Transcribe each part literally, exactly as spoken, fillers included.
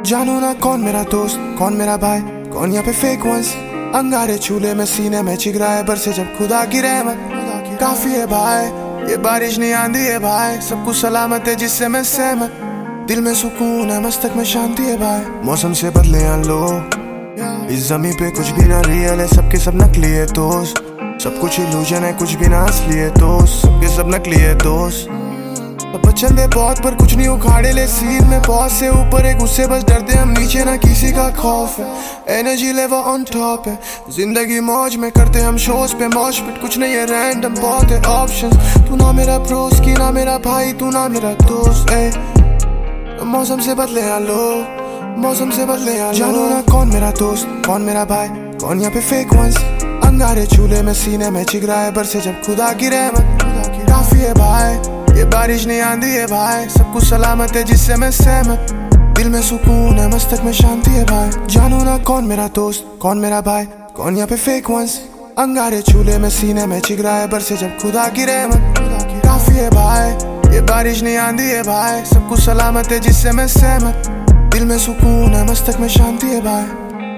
जानू ना कौन मेरा दोस्त कौन मेरा भाई, कौन यहाँ पे फेक वंस। अंगारे चूल्हे में सीने में चिगरा है बरसे जब खुदा की रहमत। काफी है भाई ये बारिश नहीं आंधी है भाई, सब कुछ सलामत है जिससे मैं सहमत। दिल में सुकून है मस्तक में शांति है भाई, मौसम से बदले हैं लोग। इस जमीन पे कुछ भी ना रियल है, सबके सब नकली है दोस्त। सब कुछ इल्यूजन है कुछ भी ना असली है दोस्त, सबके सब नकली है दोस्त। पसंद है बहुत पर कुछ नहीं उखाड़े ले सीन में, बहुत से ऊपर है गुस्से बस डरते हम नीचे ना किसी का खौफ है। एनर्जी लेवल ऑन टॉप है, जिंदगी मौज में करते हम शोज पे मौज पिट, कुछ नहीं है रैंडम बहुत है ऑप्शंस। तू ना मेरा प्रोस की ना मेरा भाई, तू ना मेरा दोस्त है। मौसम से बदले हैं लोग, मौसम से बदले हैं। जानू ना कौन मेरा दोस्त कौन मेरा भाई, कौन यहाँ पे फेक वंस। अंगारे चूल्हे में सीने में चिगरा है बरसे जब खुदा की रहमत। काफी है भाई ये बारिश नहीं आंधी है भाई, सब कुछ सलामत है जिससे मैं सहमत। दिल में सुकून है मस्तक में शांति है भाई। जानू ना कौन मेरा दोस्त कौन मेरा भाई, कौन यहाँ पे फेक वंस। अंगारे चूल्हे में सीने में चिगरा है बरसे जब खुदा की रहमत। काफी है भाई ये बारिश नहीं आंधी है भाई, सब कुछ सलामत है जिससे मैं सहमत। दिल में सुकून है मस्तक में शांति है भाई।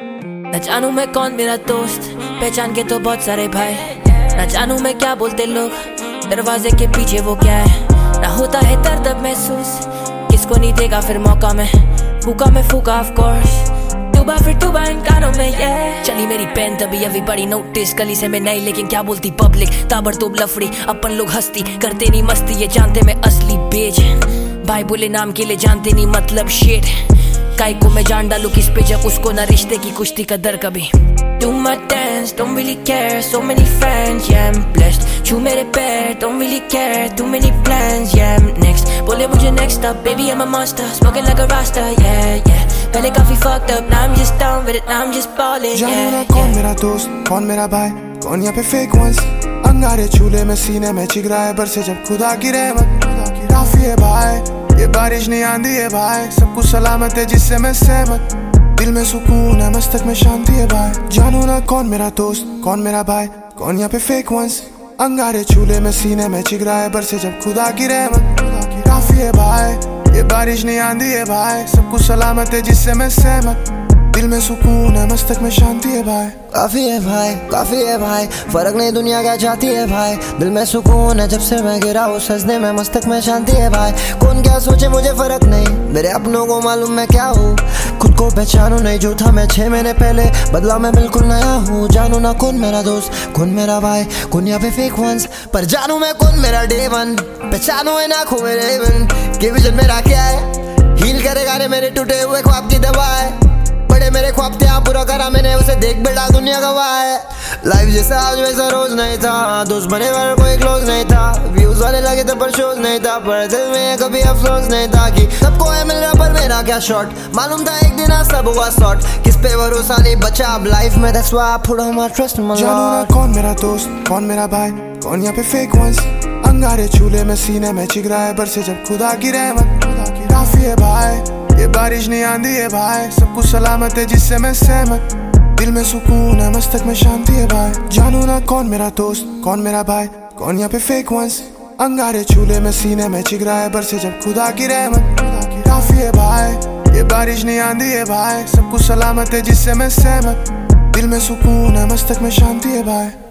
न जानू मैं कौन मेरा दोस्त, पहचान के तो बहुत सारे भाई। न जानू मैं क्या बोलते लोग, दरवाजे के पीछे वो क्या है। ना होता है दर्द अब महसूस, किसको नहीं देगा फिर मौका में। फूका में फूका ऑफ कोर्स, डूबा फिर डूबा इन कानों में ये। चली मेरी पेन तभी अभी बड़ी नोटिस, गली से मैं नहीं लेकिन क्या बोलती पब्लिक। ताबड़तोब लफड़ी अपन लोग हस्ती करते नहीं मस्ती, ये जानते मैं असली बेच। भाई बोले नाम के लिए जानते नहीं मतलब शेट। काय को मैं जान डालू किस पे जब उसको ना रिश्ते की कुश्ती कदर कभी। Do my dance, don't really care, so many friends, yeah I'm blessed। छू मेरे पैर, don't really care, too many plans, yeah I'm next। बोले मुझे next up, baby I'm a monster, smoking like a rasta, yeah yeah। पहले काफी fucked up, now I'm just down with it, now I'm just balling, yeah जानू ना कौन मेरा दोस्त कौन मेरा भाई, कौन यहाँ पे फेक वंस। अंगारे चूल्हे में सीने में चिगरा है बरसे जब खुदा की रहमत। काफी है भाई ये बारिश नहीं आंधी है भाई, सब कुछ सलामत है जिससे मैं सहमत। दिल में सुकून है मस्तक में शांति है भाई। जानू ना कौन मेरा दोस्त कौन मेरा भाई, कौन यहाँ पे फेक वंस। अंगारे चूल्हे में सीने में चिगरा है बरसे जब खुदा की रहमत। काफी है भाई ये बारिश नहीं आंधी है भाई, सब कुछ सलामत है जिससे मैं सहमत। दिल में सुकून है मस्तक में शांति है भाई। काफी है भाई काफी है भाई, फर्क नहीं दुनिया क्या चाहती है भाई। दिल में सुकून है जब से मैं गिरा हूँ सजने में, मस्तक में शांति है भाई। कौन क्या सोचे मुझे फर्क नहीं, मेरे अपनों को मालूम मैं क्या हूँ। खुद को पहचानू नहीं जो था मैं छह महीने पहले, बदला मैं बिल्कुल नया हूँ। जानू ना कौन मेरा दोस्त कौन मेरा भाई, कौन यहाँ पे फेक वंस। पर जानू मैं कौन मेरा डे वन, पहचानू है ना खो मेरे वन। के विजन मेरा क्या है, हील करेगा रे मेरे टूटे हुए ख्वाब की दवा है। बड़े मेरे ख्वाब थे यहाँ पूरा करा मैंने उसे, देख बेटा दुनिया गवाह है। लाइफ जैसा आज वैसा रोज नहीं था, दोस्त बने पर कोई क्लोज नहीं था। व्यूज वाले लगे थे पर शोज नहीं था, पर दिल में कभी अफसोस नहीं था कि सबको है मिल रहा पर मेरा क्या शॉट। मालूम था एक दिन आज सब हुआ सॉर्ट, किस पे भरोसा नहीं बचा अब लाइफ में, that's why I put all my trust in my Lord। जानू ना कौन मेरा दोस्त कौन मेरा भाई, कौन यहाँ पे फेक वंस। अंगारे चूल्हे में सीने में चिगरा है बरसे जब खुदा की रहमत। काफी है भाई ये बारिश नहीं आंधी है भाई, सब कुछ सलामत है जिससे मैं सहमत। दिल में सुकून है मस्तक में शांति है भाई। जानू ना कौन मेरा दोस्त कौन मेरा भाई, कौन यहाँ पे फेक वंस। अंगारे चूल्हे में सीने में चिगरा है बरसे जब खुदा की रहमत। काफी है भाई ये बारिश नहीं आंधी है भाई, सब कुछ सलामत है जिससे मैं सहमत। दिल में सुकून है मस्तक में शांति है भाई।